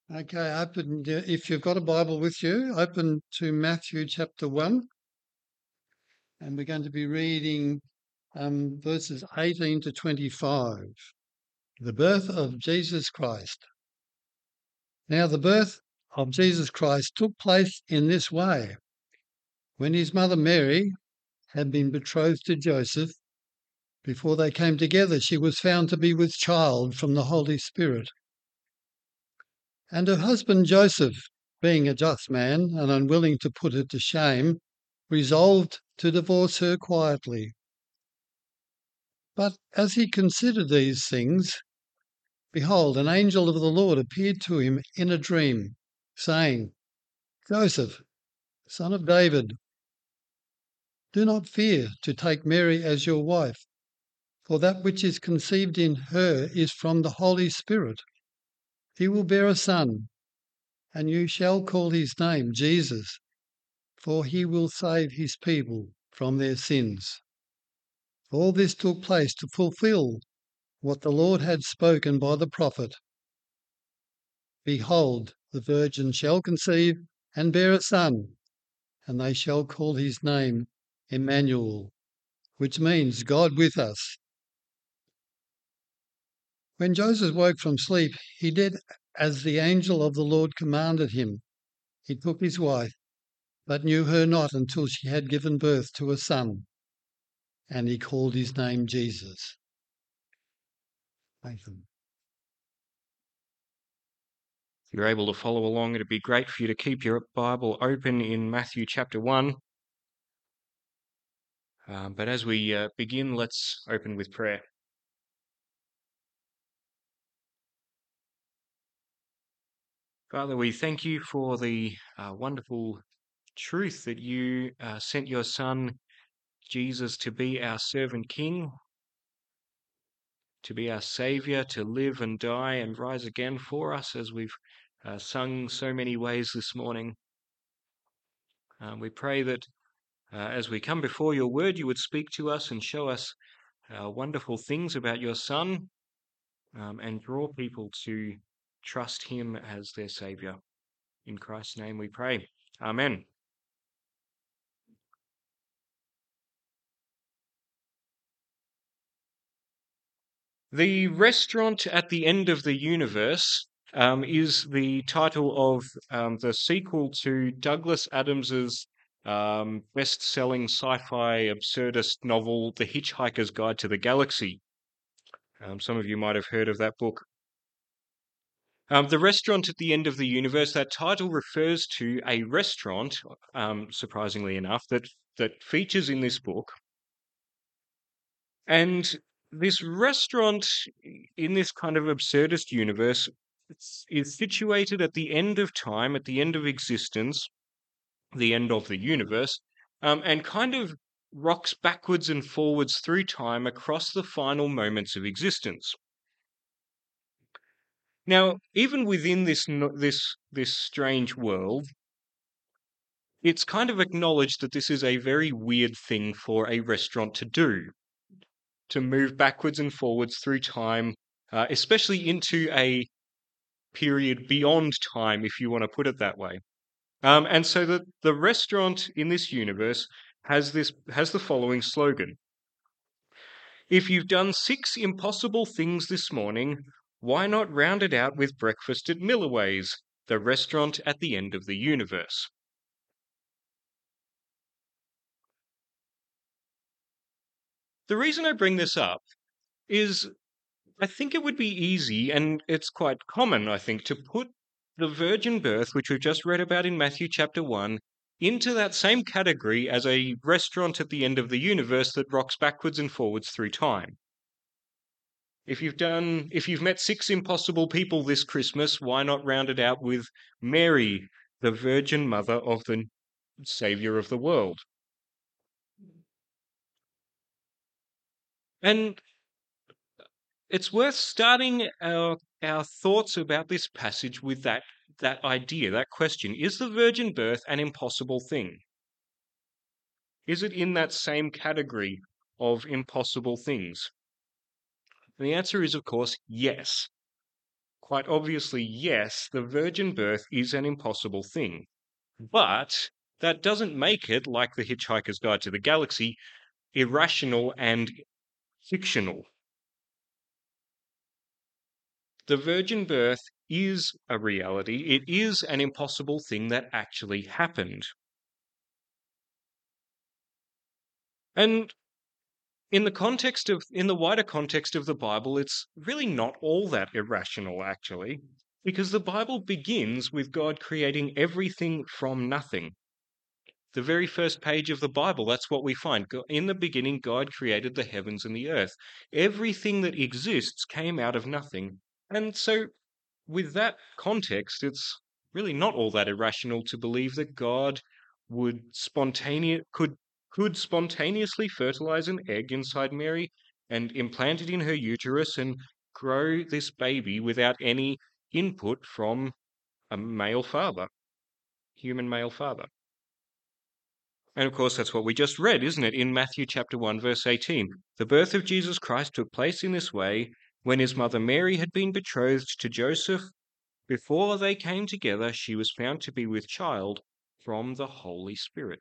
Okay, if you've got a Bible with you, open to Matthew chapter 1, and we're going to be reading verses 18 to 25. The birth of Jesus Christ. Now, the birth of Jesus Christ took place in this way. When his mother Mary had been betrothed to Joseph, before they came together, she was found to be with child from the Holy Spirit. And her husband Joseph, being a just man and unwilling to put her to shame, resolved to divorce her quietly. But as he considered these things, behold, an angel of the Lord appeared to him in a dream, saying, Joseph, son of David, do not fear to take Mary as your wife, for that which is conceived in her is from the Holy Spirit. He will bear a son, and you shall call his name Jesus, for he will save his people from their sins. All this took place to fulfill what the Lord had spoken by the prophet. Behold, the virgin shall conceive and bear a son, and they shall call his name Emmanuel, which means God with us. When Joseph woke from sleep, he did as the angel of the Lord commanded him. He took his wife, but knew her not until she had given birth to a son, and he called his name Jesus. Nathan. If you're able to follow along, it'd be great for you to keep your Bible open in Matthew chapter 1. But as we begin, let's open with prayer. Father, we thank you for the wonderful truth that you sent your Son, Jesus, to be our servant King, to be our Saviour, to live and die and rise again for us, as we've sung so many ways this morning. We pray that as we come before your word, you would speak to us and show us wonderful things about your Son, and draw people to trust him as their Saviour. In Christ's name we pray. Amen. The Restaurant at the End of the Universe is the title of the sequel to Douglas Adams's best-selling sci-fi absurdist novel, The Hitchhiker's Guide to the Galaxy. Some of you might have heard of that book. The Restaurant at the End of the Universe, that title refers to a restaurant, surprisingly enough, that features in this book. And this restaurant in this kind of absurdist universe is situated at the end of time, at the end of existence, the end of the universe, and kind of rocks backwards and forwards through time across the final moments of existence. Now, even within this strange world, it's kind of acknowledged that this is a very weird thing for a restaurant to do, to move backwards and forwards through time, especially into a period beyond time, if you want to put it that way. And so the restaurant in this universe has the following slogan: if you've done 6 impossible things this morning, why not round it out with breakfast at Millaway's, the restaurant at the end of the universe? The reason I bring this up is I think it would be easy, and it's quite common, I think, to put the virgin birth, which we've just read about in Matthew chapter 1, into that same category as a restaurant at the end of the universe that rocks backwards and forwards through time. If you've met 6 impossible people this Christmas, why not round it out with Mary, the Virgin Mother of the Saviour of the world? And it's worth starting our thoughts about this passage with that idea, that question. Is the virgin birth an impossible thing? Is it in that same category of impossible things? And the answer is, of course, yes. quite obviously, yes, the virgin birth is an impossible thing. But that doesn't make it, like the Hitchhiker's Guide to the Galaxy, irrational and fictional. The virgin birth is a reality. It is an impossible thing that actually happened. And in the wider context of the Bible, it's really not all that irrational, actually, because the Bible begins with God creating everything from nothing. The very first page of the Bible, that's what we find. In the beginning, God created the heavens and the earth. Everything that exists came out of nothing. And so, with that context, it's really not all that irrational to believe that God could spontaneously fertilize an egg inside Mary and implant it in her uterus and grow this baby without any input from a human male father. And of course, that's what we just read, isn't it? In Matthew chapter 1, verse 18. The birth of Jesus Christ took place in this way when his mother Mary had been betrothed to Joseph. Before they came together, she was found to be with child from the Holy Spirit.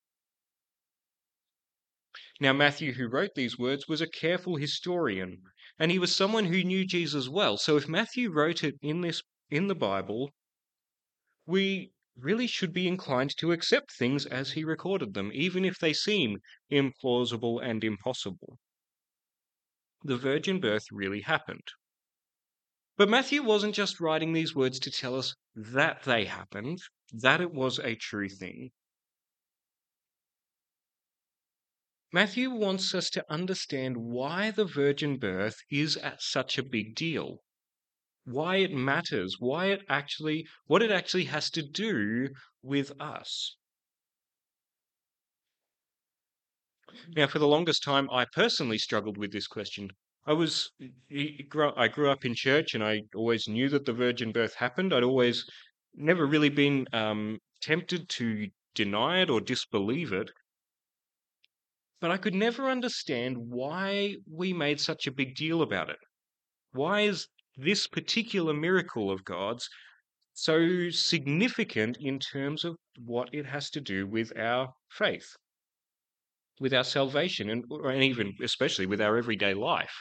Now, Matthew, who wrote these words, was a careful historian, and he was someone who knew Jesus well. So if Matthew wrote it in the Bible, we really should be inclined to accept things as he recorded them, even if they seem implausible and impossible. The virgin birth really happened. But Matthew wasn't just writing these words to tell us that they happened, that it was a true thing. Matthew wants us to understand why the virgin birth is such a big deal, why it matters, what it actually has to do with us. Now, for the longest time, I personally struggled with this question. I grew up in church, and I always knew that the virgin birth happened. I'd always never really been tempted to deny it or disbelieve it. But I could never understand why we made such a big deal about it. Why is this particular miracle of God's so significant in terms of what it has to do with our faith, with our salvation, and even especially with our everyday life?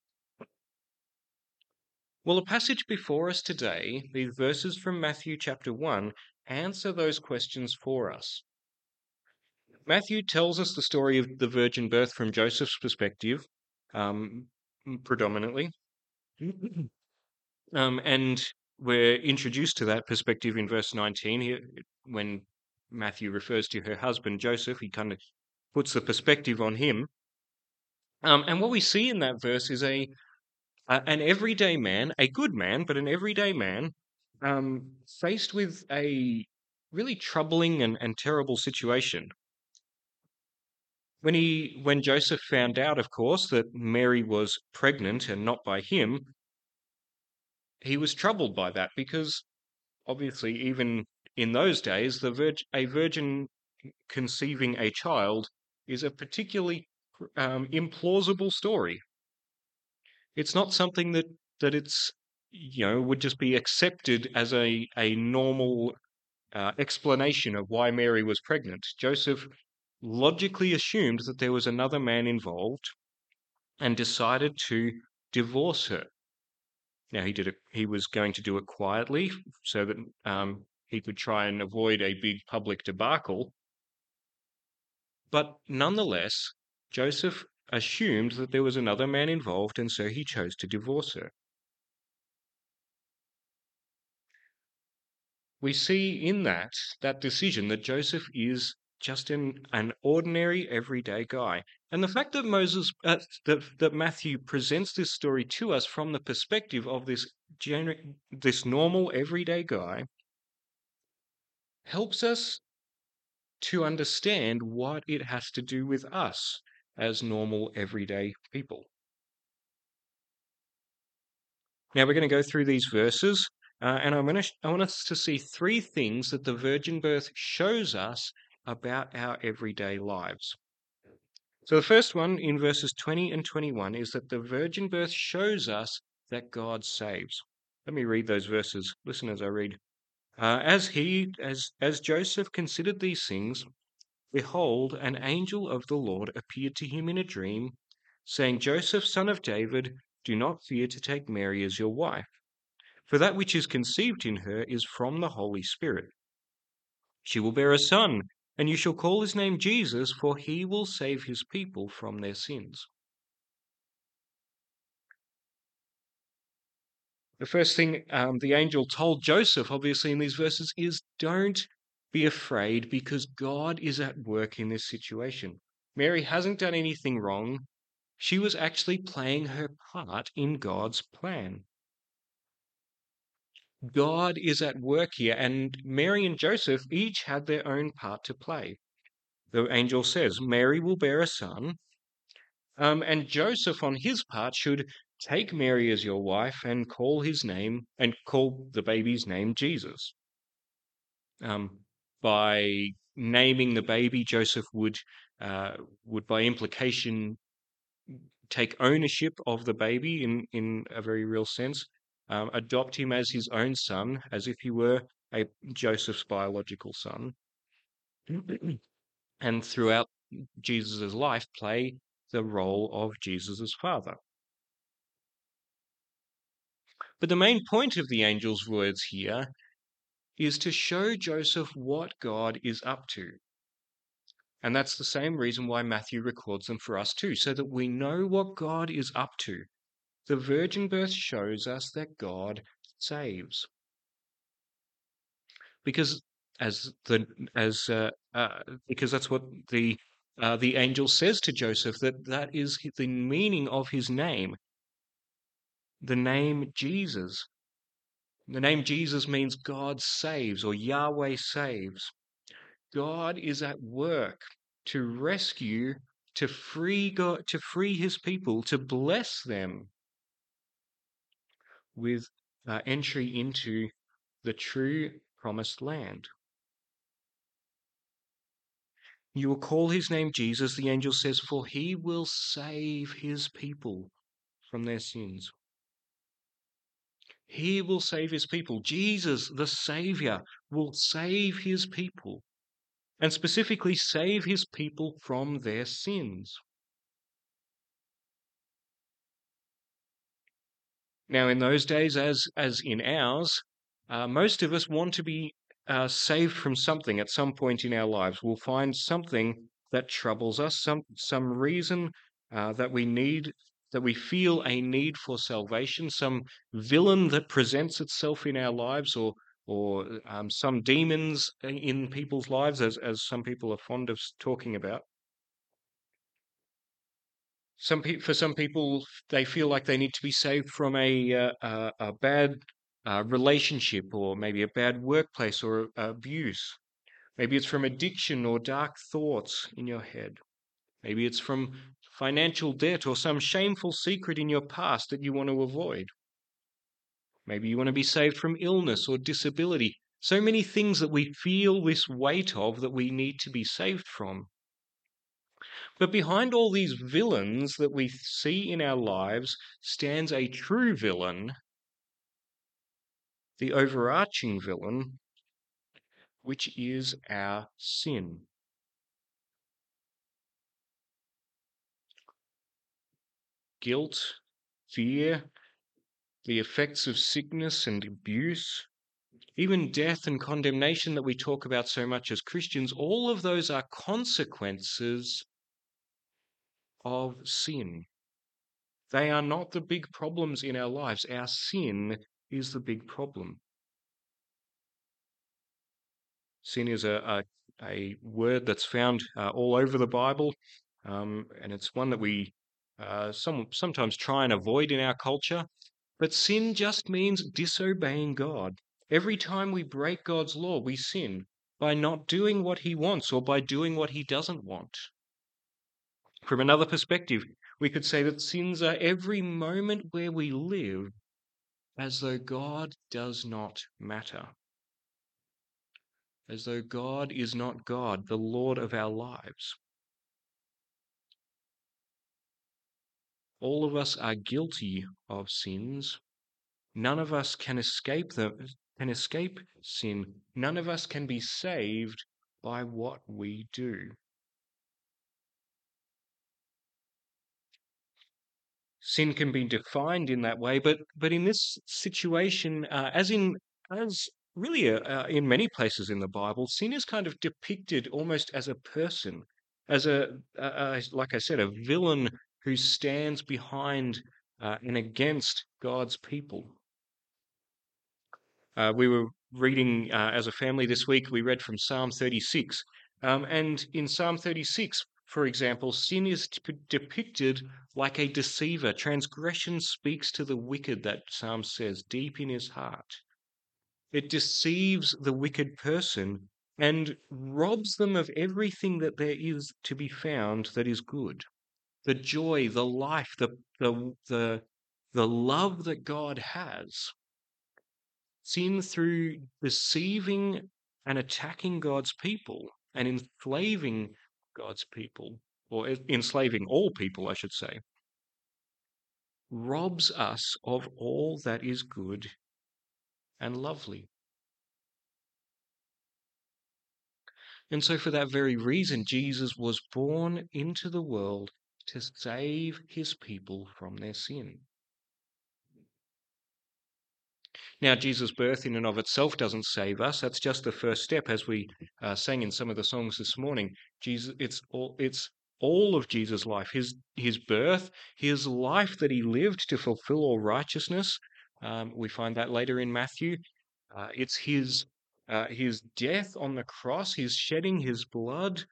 Well, the passage before us today, these verses from Matthew chapter 1, answer those questions for us. Matthew tells us the story of the virgin birth from Joseph's perspective, predominantly. And we're introduced to that perspective in verse 19 here, when Matthew refers to her husband, Joseph. He kind of puts the perspective on him. And what we see in that verse is an everyday man, a good man, but an everyday man, faced with a really troubling and terrible situation. When Joseph found out, of course, that Mary was pregnant and not by him, he was troubled by that, because obviously, even in those days, a virgin conceiving a child is a particularly implausible story. It's not something that it's would just be accepted as a normal explanation of why Mary was pregnant. Joseph logically assumed that there was another man involved and decided to divorce her. Now, he was going to do it quietly so that he could try and avoid a big public debacle. But nonetheless, Joseph assumed that there was another man involved, and so he chose to divorce her. We see in that decision that Joseph is just an ordinary, everyday guy. And the fact that that Matthew presents this story to us from the perspective of this normal, everyday guy helps us to understand what it has to do with us as normal, everyday people. Now we're going to go through these verses, and I want us to see three things that the virgin birth shows us about our everyday lives. So the first one in verses 20 and 21 is that the virgin birth shows us that God saves. Let me read those verses. Listen as I read. As Joseph considered these things, behold, an angel of the Lord appeared to him in a dream, saying, Joseph, son of David, do not fear to take Mary as your wife, for that which is conceived in her is from the Holy Spirit. She will bear a son, and you shall call his name Jesus, for he will save his people from their sins. The first thing the angel told Joseph, obviously, in these verses is don't be afraid because God is at work in this situation. Mary hasn't done anything wrong. She was actually playing her part in God's plan. God is at work here, and Mary and Joseph each had their own part to play. The angel says, Mary will bear a son, and Joseph, on his part, should take Mary as your wife and call the baby's name Jesus. By naming the baby, Joseph would by implication take ownership of the baby in a very real sense, adopt him as his own son, as if he were Joseph's biological son, and throughout Jesus' life play the role of Jesus' father. But the main point of the angel's words here is to show Joseph what God is up to. And that's the same reason why Matthew records them for us too, so that we know what God is up to. The virgin birth shows us that God saves. Because because that's what the angel says to Joseph, that is the meaning of his name. The name Jesus. The name Jesus means God saves, or Yahweh saves. God is at work to rescue, to free his people, to bless them with entry into the true promised land. You will call his name Jesus, the angel says, for he will save his people from their sins. He will save his people. Jesus, the Savior, will save his people, and specifically save his people from their sins. Now, in those days, as in ours, most of us want to be saved from something at some point in our lives. We'll find something that troubles us, some reason that we feel a need for salvation, some villain that presents itself in our lives, or some demons in people's lives, as some people are fond of talking about. For some people, they feel like they need to be saved from a bad relationship, or maybe a bad workplace, or abuse. Maybe it's from addiction or dark thoughts in your head. Maybe it's from financial debt or some shameful secret in your past that you want to avoid. Maybe you want to be saved from illness or disability. So many things that we feel this weight of that we need to be saved from. But behind all these villains that we see in our lives stands a true villain, the overarching villain, which is our sin. Guilt, fear, the effects of sickness and abuse, even death and condemnation that we talk about so much as Christians, all of those are consequences of sin. They are not the big problems in our lives. Our sin is the big problem. Sin is a word that's found all over the Bible, and it's one that we sometimes try and avoid in our culture. But sin just means disobeying God. Every time we break God's law, we sin by not doing what he wants or by doing what he doesn't want. From another perspective, we could say that sins are every moment where we live as though God does not matter, as though God is not God, the Lord of our lives. All of us are guilty of sins, None of us can escape sin. None of us can be saved by what we do. Sin can be defined in that way, but in this situation, as really in many places in the Bible, sin is kind of depicted almost as a person, as like I said, a villain who stands behind and against God's people. We were reading as a family this week, we read from Psalm 36. And in Psalm 36, for example, sin is depicted like a deceiver. Transgression speaks to the wicked, that Psalm says, deep in his heart. It deceives the wicked person and robs them of everything that there is to be found that is good. The joy, the life, the love that God has. Sin, through deceiving and attacking God's people and enslaving God's people, or enslaving all people, I should say, robs us of all that is good and lovely. And so, for that very reason, Jesus was born into the world to save his people from their sin. Now, Jesus' birth in and of itself doesn't save us. That's just the first step, as we sang in some of the songs this morning. It's all of Jesus' life, his birth, his life that he lived to fulfill all righteousness. We find that later in Matthew. It's his death on the cross, his shedding his blood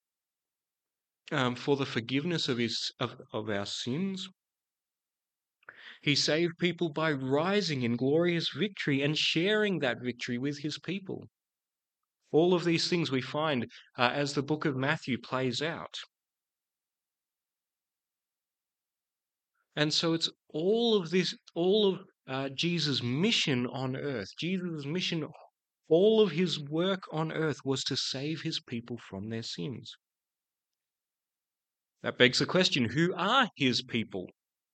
for the forgiveness of our sins. He saved people by rising in glorious victory and sharing that victory with his people. All of these things we find as the book of Matthew plays out. And so it's all of Jesus' mission on earth. Jesus' mission, all of his work on earth was to save his people from their sins. That begs the question, who are his people?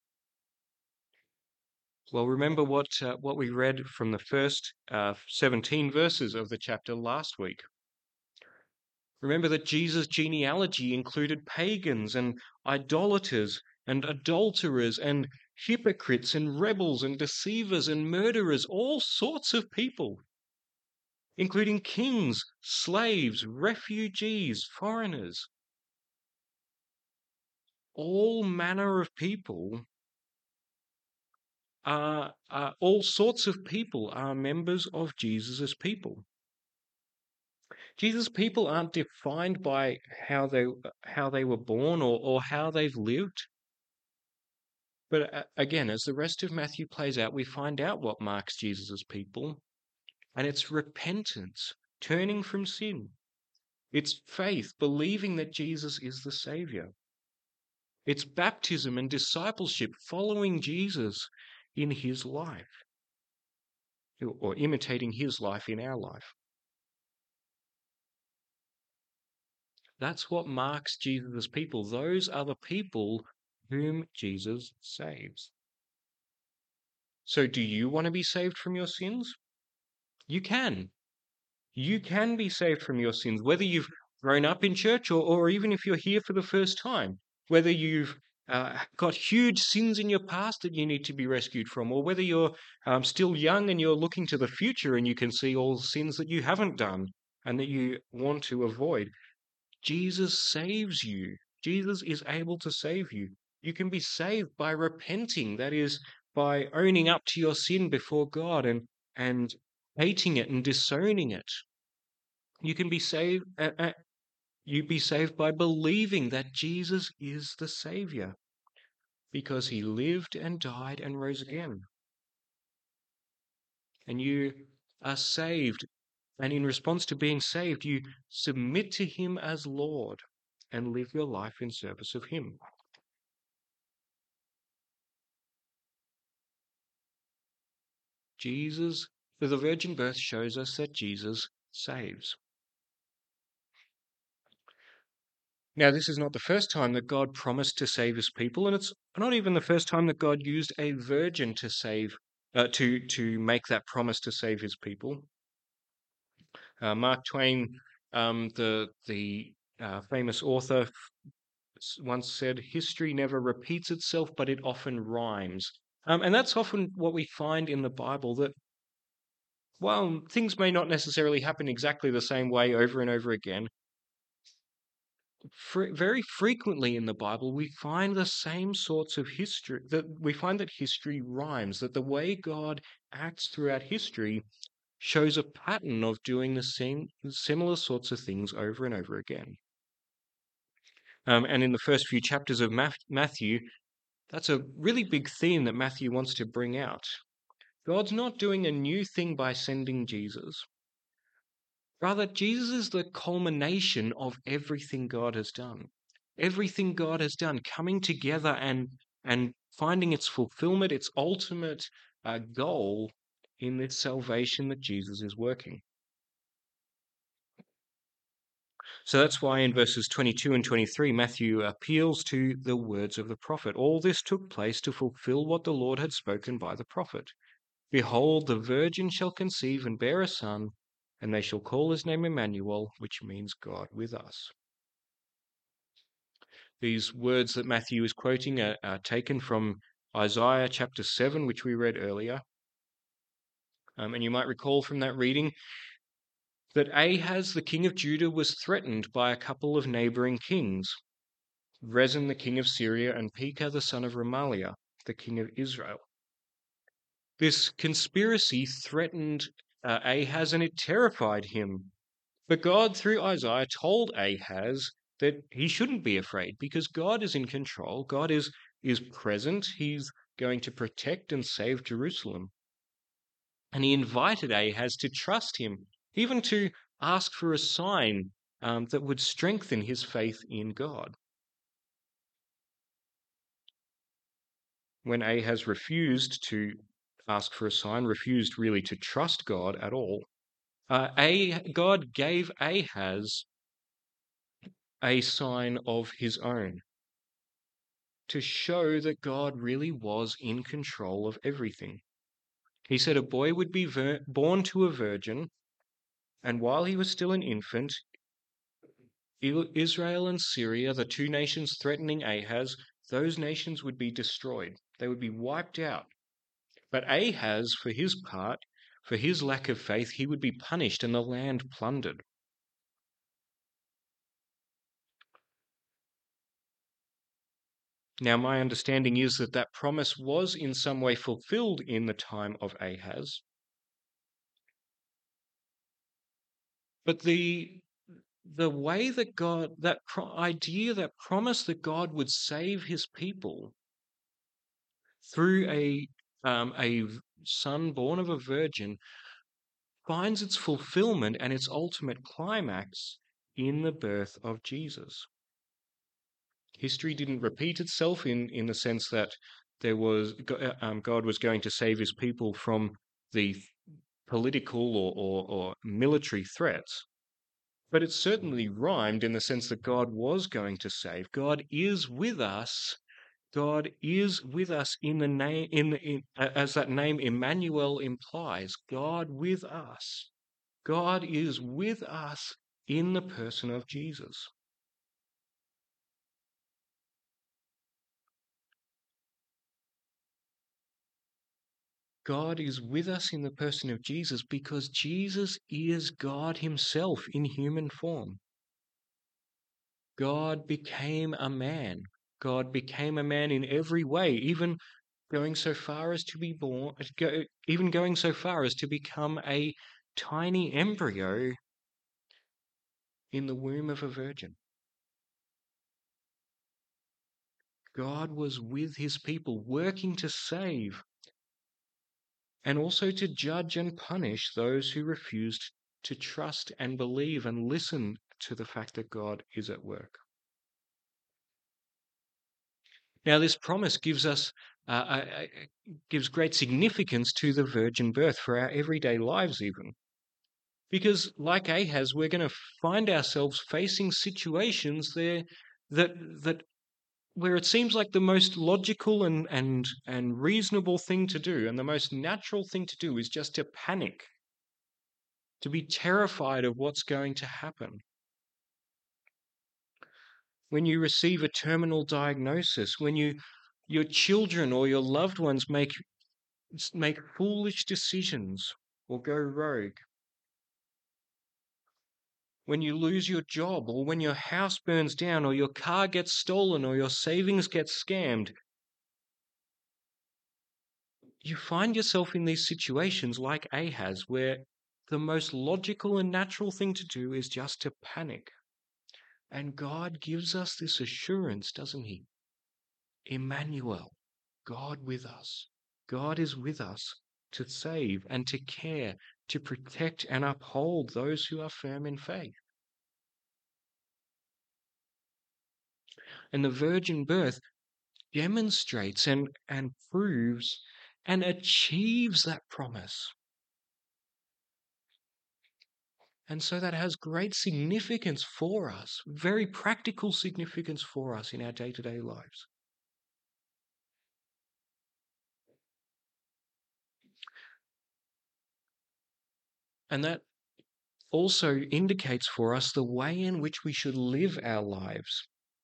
Well, remember what we read from the first 17 verses of the chapter last week. Remember that Jesus' genealogy included pagans and idolaters and adulterers and hypocrites and rebels and deceivers and murderers, all sorts of people, including kings, slaves, refugees, foreigners. All manner of people all sorts of people are members of Jesus' people. Jesus' people aren't defined by how they were born or how they've lived. But again, as the rest of Matthew plays out, we find out what marks Jesus' people, and it's repentance, turning from sin. It's faith, believing that Jesus is the Savior. It's baptism and discipleship, following Jesus in his life, or imitating his life in our life. That's what marks Jesus' people. Those are the people whom Jesus saves. So do you want to be saved from your sins? You can. You can be saved from your sins, whether you've grown up in church or even if you're here for the first time, whether you've got huge sins in your past that you need to be rescued from, or whether you're still young and you're looking to the future and you can see all the sins that you haven't done and that you want to avoid. Jesus saves you. Jesus is able to save you. You can be saved by repenting, that is, by owning up to your sin before God and hating it and disowning it. You can be saved. You be saved by believing that Jesus is the Savior, because he lived and died and rose again. And you are saved. And in response to being saved, you submit to him as Lord and live your life in service of him. The virgin birth shows us that Jesus saves. Now, this is not the first time that God promised to save his people, and it's not even the first time that God used a virgin to save to make that promise to save his people. Mark Twain, the famous author, once said, "History never repeats itself, but it often rhymes." And that's often what we find in the Bible, that while things may not necessarily happen exactly the same way over and over again, very frequently in the Bible, we find the same sorts of history, that we find that history rhymes, that the way God acts throughout history shows a pattern of doing the same similar sorts of things over and over again. And in the first few chapters of Matthew, that's a really big theme that Matthew wants to bring out. God's not doing a new thing by sending Jesus. Rather, Jesus is the culmination of everything God has done. Everything God has done coming together and finding its fulfillment, its ultimate goal in this salvation that Jesus is working. So that's why in verses 22 and 23, Matthew appeals to the words of the prophet. All this took place to fulfill what the Lord had spoken by the prophet. Behold, the virgin shall conceive and bear a son, and they shall call his name Emmanuel, which means God with us. These words that Matthew is quoting are taken from Isaiah chapter 7, which we read earlier. And you might recall from that reading that Ahaz, the king of Judah, was threatened by a couple of neighboring kings, Rezin, the king of Syria, and Pekah, the son of Remaliah, the king of Israel. This conspiracy threatened Ahaz, and it terrified him. But God, through Isaiah, told Ahaz that he shouldn't be afraid because God is in control. God is present. He's going to protect and save Jerusalem. And he invited Ahaz to trust him, even to ask for a sign that would strengthen his faith in God. When Ahaz refused to ask for a sign, refused really to trust God at all, God gave Ahaz a sign of his own to show that God really was in control of everything. He said a boy would be born to a virgin, and while he was still an infant, Israel and Syria, the two nations threatening Ahaz, those nations would be destroyed. They would be wiped out. But Ahaz, for his part, for his lack of faith, he would be punished and the land plundered. Now, my understanding is that that promise was in some way fulfilled in the time of Ahaz. But the way that God, that idea, that promise that God would save his people through a son born of a virgin finds its fulfillment and its ultimate climax in the birth of Jesus. History didn't repeat itself in the sense that there was God was going to save his people from the political or military threats. But it certainly rhymed in the sense that God was going to save. God is with us. God is with us in the name, as that name Emmanuel implies. God with us. God is with us in the person of Jesus. God is with us in the person of Jesus because Jesus is God himself in human form. God became a man. God became a man in every way, even going so far as to be born, even going so far as to become a tiny embryo in the womb of a virgin. God was with his people, working to save and also to judge and punish those who refused to trust and believe and listen to the fact that God is at work. Now, this promise gives us gives great significance to the virgin birth for our everyday lives, even. Because, like Ahaz, we're going to find ourselves facing situations there that where it seems like the most logical and reasonable thing to do and the most natural thing to do is just to panic, to be terrified of what's going to happen. When you receive a terminal diagnosis, when your children or your loved ones make foolish decisions or go rogue, when you lose your job, or when your house burns down, or your car gets stolen, or your savings get scammed, you find yourself in these situations like Ahaz, where the most logical and natural thing to do is just to panic. And God gives us this assurance, doesn't he? Emmanuel, God with us. God is with us to save and to care, to protect and uphold those who are firm in faith. And the virgin birth demonstrates and proves and achieves that promise. And so that has great significance for us, very practical significance for us in our day-to-day lives. And that also indicates for us the way in which we should live our lives.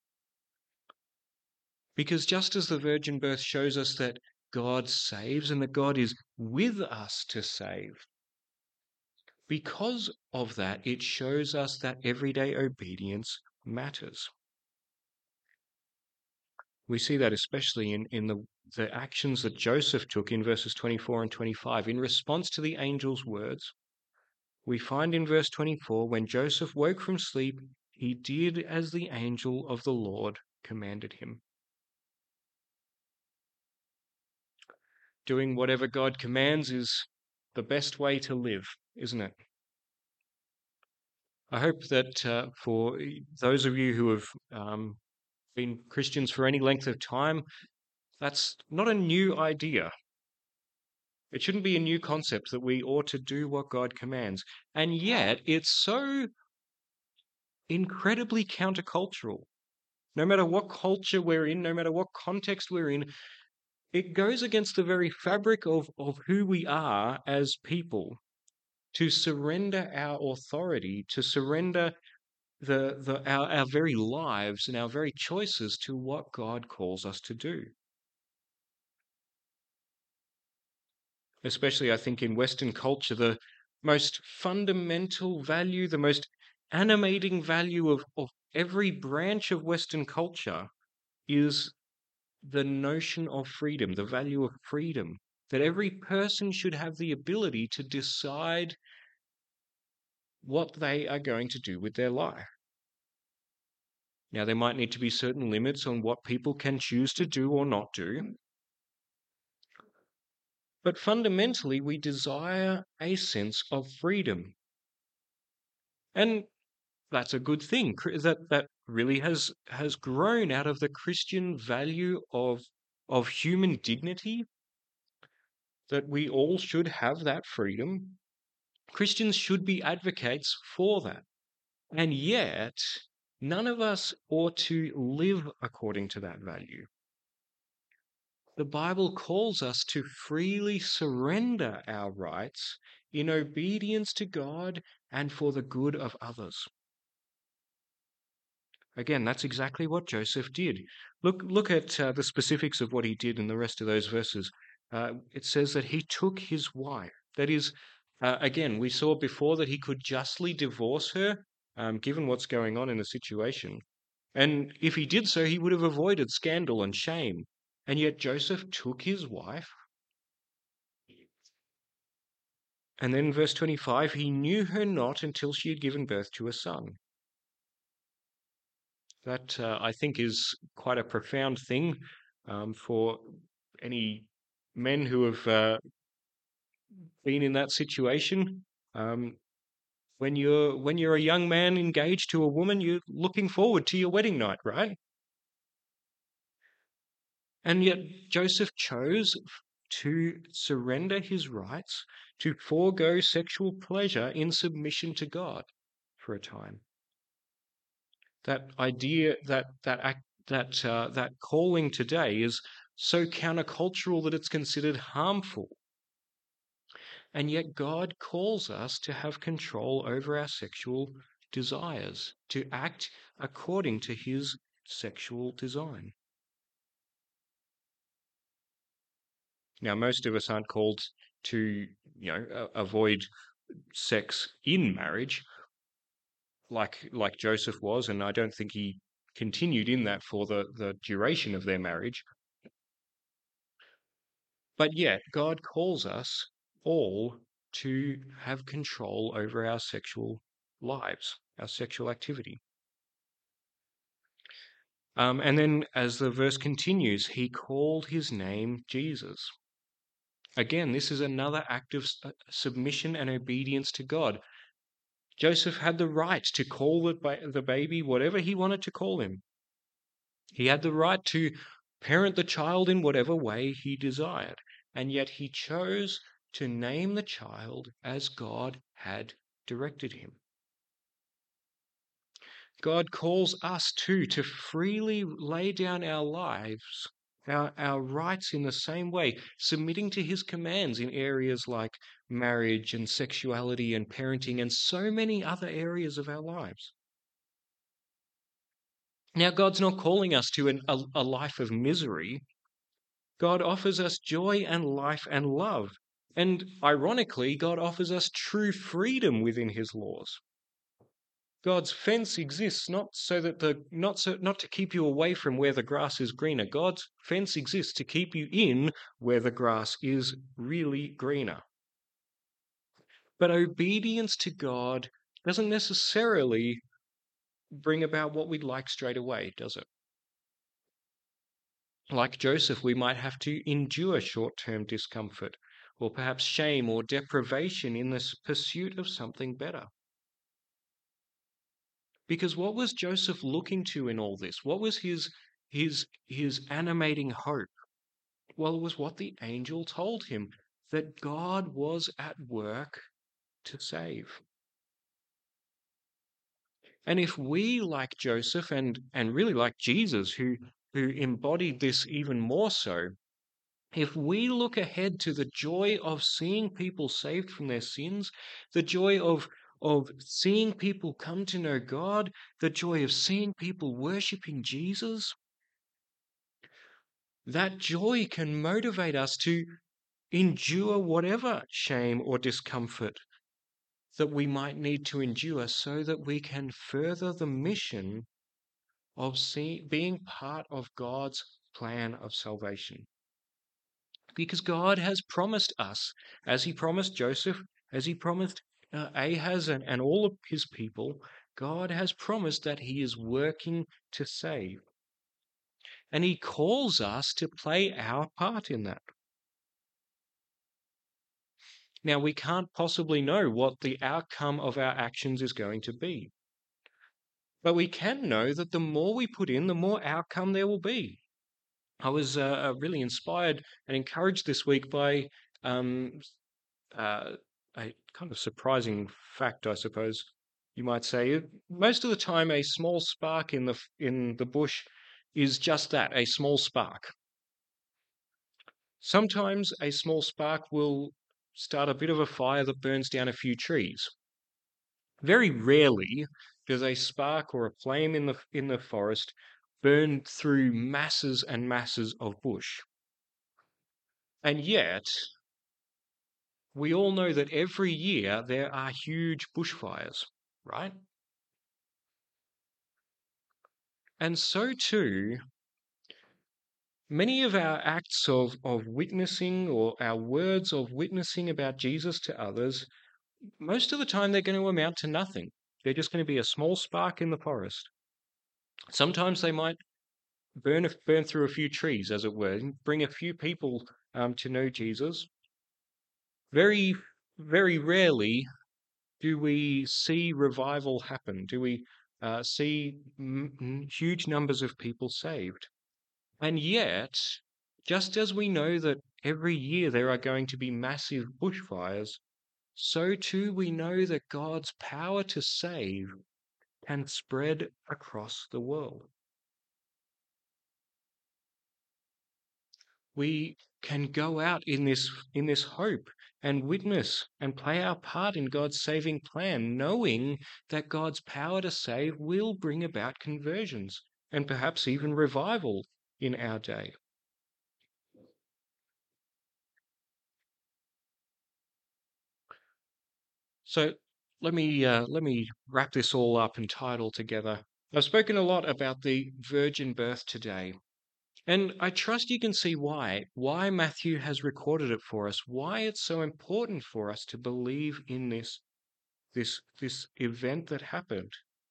Because just as the virgin birth shows us that God saves and that God is with us to save, because of that, it shows us that everyday obedience matters. We see that especially in the actions that Joseph took in verses 24 and 25. In response to the angel's words, we find in verse 24, when Joseph woke from sleep, he did as the angel of the Lord commanded him. Doing whatever God commands is the best way to live, isn't it? I hope that for those of you who have been Christians for any length of time, that's not a new idea. It shouldn't be a new concept that we ought to do what God commands. And yet, it's so incredibly countercultural. No matter what culture we're in, no matter what context we're in, it goes against the very fabric of who we are as people to surrender our authority, to surrender our very lives and our very choices to what God calls us to do. Especially, I think, in Western culture, the most fundamental value, the most animating value of every branch of Western culture is the notion of freedom, the value of freedom, that every person should have the ability to decide what they are going to do with their life. Now, there might need to be certain limits on what people can choose to do or not do. But fundamentally, we desire a sense of freedom. And that's a good thing. That really has grown out of the Christian value of human dignity, that we all should have that freedom. Christians should be advocates for that. And yet, none of us ought to live according to that value. The Bible calls us to freely surrender our rights in obedience to God and for the good of others. Again, that's exactly what Joseph did. Look at the specifics of what he did in the rest of those verses. It says that he took his wife. That is, again, we saw before that he could justly divorce her, given what's going on in the situation. And if he did so, he would have avoided scandal and shame. And yet Joseph took his wife. And then verse 25, he knew her not until she had given birth to a son. That, I think, is quite a profound thing for any men who have been in that situation. When you're a young man engaged to a woman, you're looking forward to your wedding night, right? And yet Joseph chose to surrender his rights, to forego sexual pleasure in submission to God for a time. That idea, that that calling today is so countercultural that it's considered harmful. And yet God calls us to have control over our sexual desires, to act according to his sexual design. Now, most of us aren't called to, avoid sex in marriage, like Joseph was, and I don't think he continued in that for the duration of their marriage. But yet, God calls us all to have control over our sexual lives, our sexual activity. And then as the verse continues, he called his name Jesus. Again, this is another act of submission and obedience to God. Joseph had the right to call the baby whatever he wanted to call him. He had the right to parent the child in whatever way he desired, and yet he chose to name the child as God had directed him. God calls us too to freely lay down our lives, our rights in the same way, submitting to his commands in areas like marriage and sexuality and parenting and so many other areas of our lives. Now, God's not calling us to a life of misery. God offers us joy and life and love. And ironically, God offers us true freedom within his laws. God's fence exists not to keep you away from where the grass is greener. God's fence exists to keep you in where the grass is really greener. But obedience to God doesn't necessarily bring about what we'd like straight away, does it? Like Joseph, we might have to endure short-term discomfort, or perhaps shame or deprivation in the pursuit of something better. Because what was Joseph looking to in all this? What was his animating hope? Well, it was what the angel told him, that God was at work to save. And if we, like Joseph and really like Jesus, who embodied this even more so, if we look ahead to the joy of seeing people saved from their sins, the joy of seeing people come to know God, the joy of seeing people worshipping Jesus, that joy can motivate us to endure whatever shame or discomfort that we might need to endure so that we can further the mission of being part of God's plan of salvation. Because God has promised us, as he promised Joseph, as he promised Ahaz and all of his people, God has promised that he is working to save. And he calls us to play our part in that. Now, we can't possibly know what the outcome of our actions is going to be. But we can know that the more we put in, the more outcome there will be. I was really inspired and encouraged this week by a kind of surprising fact, I suppose you might say. Most of the time, a small spark in the bush is just that, a small spark. Sometimes a small spark will start a bit of a fire that burns down a few trees. Very rarely does a spark or a flame in the forest burn through masses and masses of bush. And yet, we all know that every year there are huge bushfires, right? And so too, many of our acts of witnessing or our words of witnessing about Jesus to others, most of the time they're going to amount to nothing. They're just going to be a small spark in the forest. Sometimes they might burn through a few trees, as it were, and bring a few people to know Jesus. Very, very rarely do we see revival happen? Do we see huge numbers of people saved? And yet, just as we know that every year there are going to be massive bushfires, so too we know that God's power to save can spread across the world. we can go out in this hope and witness and play our part in God's saving plan, knowing that God's power to save will bring about conversions and perhaps even revival in our day. So let me wrap this all up and tie it all together. I've spoken a lot about the virgin birth today, and I trust you can see why Matthew has recorded it for us, why it's so important for us to believe in this event that happened.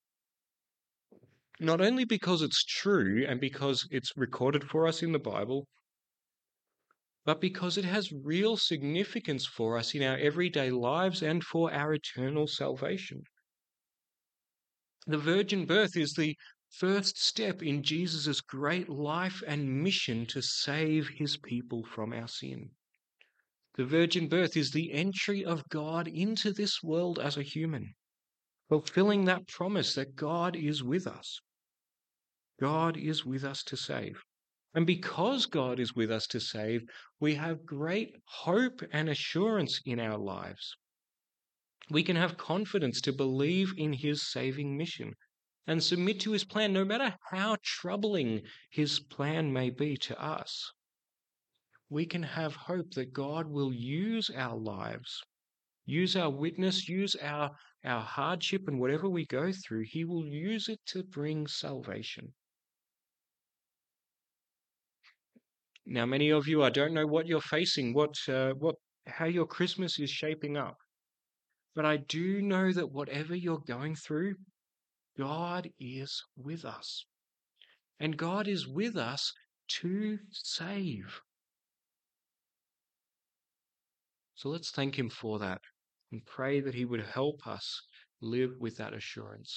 Not only because it's true and because it's recorded for us in the Bible, but because it has real significance for us in our everyday lives and for our eternal salvation. The virgin birth is the first step in Jesus' great life and mission to save his people from our sin. The virgin birth is the entry of God into this world as a human, fulfilling that promise that God is with us. God is with us to save. And because God is with us to save, we have great hope and assurance in our lives. We can have confidence to believe in his saving mission and submit to his plan, no matter how troubling his plan may be to us. We can have hope that God will use our lives, use our witness, use our hardship and whatever we go through, he will use it to bring salvation. Now, many of you, I don't know what you're facing, how your Christmas is shaping up, but I do know that whatever you're going through, God is with us. And God is with us to save. So let's thank him for that and pray that he would help us live with that assurance.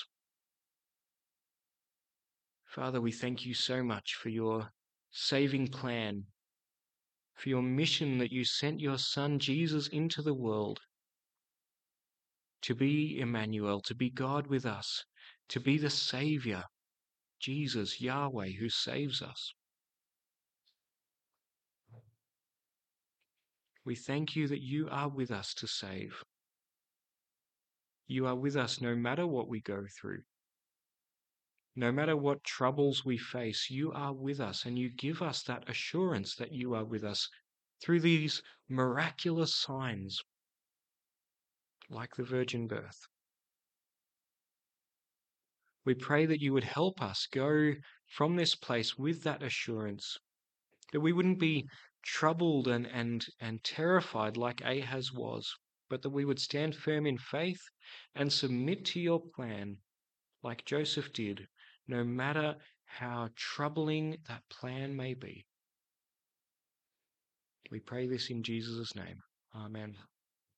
Father, we thank you so much for your saving plan, for your mission that you sent your Son Jesus into the world to be Emmanuel, to be God with us, to be the Savior, Jesus, Yahweh, who saves us. We thank you that you are with us to save. You are with us no matter what we go through. No matter what troubles we face, you are with us, and you give us that assurance that you are with us through these miraculous signs, like the virgin birth. We pray that you would help us go from this place with that assurance, that we wouldn't be troubled and terrified like Ahaz was, but that we would stand firm in faith and submit to your plan like Joseph did, no matter how troubling that plan may be. We pray this in Jesus' name. Amen.